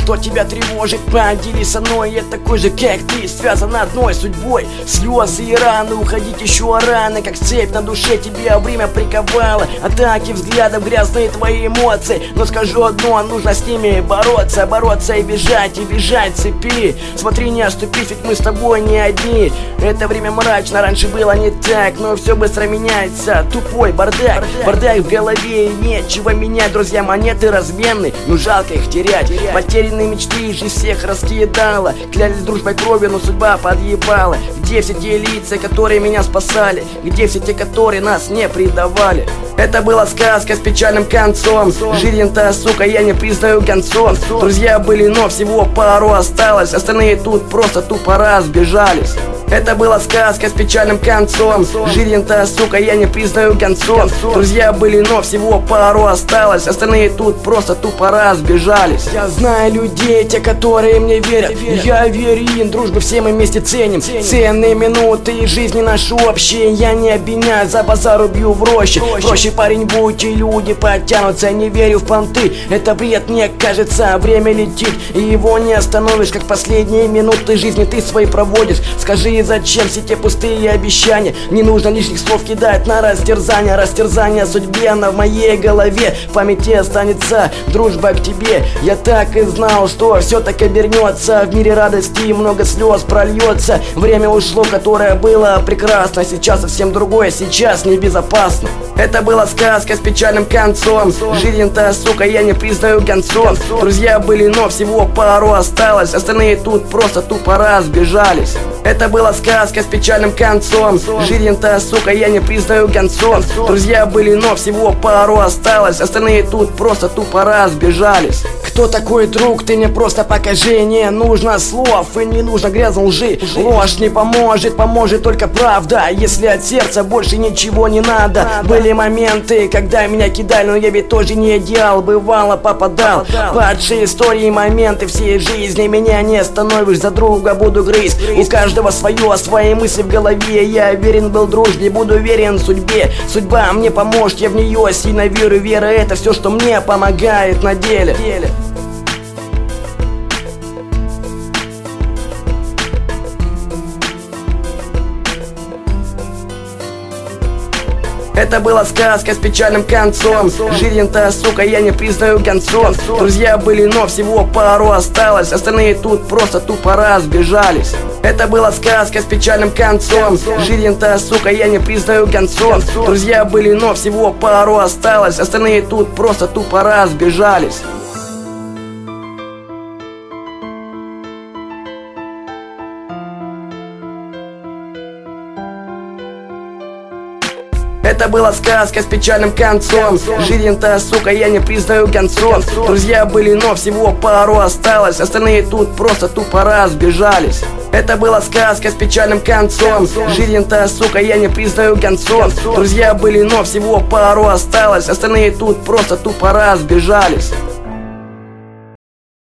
что тебя тревожит, поделись со мной. Я такой же, как ты, связан одной судьбой. Слезы и раны, уходить еще рано, как цепь на душе тебя время приковало. Атаки взглядов, грязные твои эмоции. Но скажу одно, нужно с ними бороться. Бороться и бежать цепи. Смотри, не оступись, ведь мы с тобой не одни. Это время мрачно, раньше было не так, но все быстро меняется. Тупой бардак в голове, и нечего менять. Друзья, монеты разменны, но жалко их терять. Потерянные мечты, жизнь всех раскидала. Клялись дружбой кровью, но судьба подъебала. Где все те лица, которые меня спасали? Где все те, которые нас не предавали? Это была сказка с печальным концом. Жизнь-то, сука, я не признаю концом. Друзья были, но всего пару осталось. Остальные тут просто тупо разбежались. Это была сказка с печальным концом. Жизнь-то, сука, я не признаю концом. Друзья были, но всего пару осталось. Остальные тут просто тупо разбежались. Я знаю людей, те, которые мне верят. Я верю им, дружбу все мы вместе ценим. Ценные минуты и жизни наши общие. Я не обвиняю, за базар убью в роще. Проще, парень, будь, и люди подтянутся. Не верю в понты, это бред, мне кажется. Время летит, и его не остановишь. Как последние минуты жизни ты свои проводишь. Скажи, зачем все те пустые обещания? Не нужно лишних слов кидать на растерзание судьбе, она в моей голове. В памяти останется дружба к тебе. Я так и знал, что все так обернется. В мире радости много слез прольется. Время ушло, которое было прекрасно. Сейчас совсем другое, сейчас небезопасно. Это была сказка с печальным концом. Жизнь-то, сука, я не признаю концом. Друзья были, но всего пару осталось. Остальные тут просто тупо разбежались. Это была сказка с печальным концом. Жизнь-то, сука, я не признаю концом. Друзья были, но всего пару осталось. Остальные тут просто тупо разбежались. Кто такой друг, ты мне просто покажи. Не нужно слов и не нужно грязной лжи. Ложь не поможет, поможет только правда. Если от сердца больше ничего не надо. Были моменты, когда меня кидали, но я ведь тоже не идеал. Бывало, попадал. Падшие истории, моменты всей жизни. Меня не остановишь, за друга буду грызть. У каждого свое, свои мысли в голове. Я верен был дружбе, буду верен судьбе. Судьба мне поможет, я в нее сильно верю. Вера — это все, что мне помогает на деле. Это была сказка с печальным концом. Жизнь-то, сука, я не признаю концом. Друзья были, но всего пару осталось. Остальные тут просто тупо разбежались. Это была сказка с печальным концом. Жизнь-то, сука, я не признаю концом. Друзья были, но всего пару осталось. Остальные тут просто тупо разбежались. Это была сказка с печальным концом. Жизнь-то, сука, я не признаю концом. Друзья были, но всего пару осталось. Остальные тут просто тупо разбежались. Это была сказка с печальным концом. Жизнь-то, сука, я не признаю концом. Друзья были, но всего пару осталось. Остальные тут просто тупо разбежались.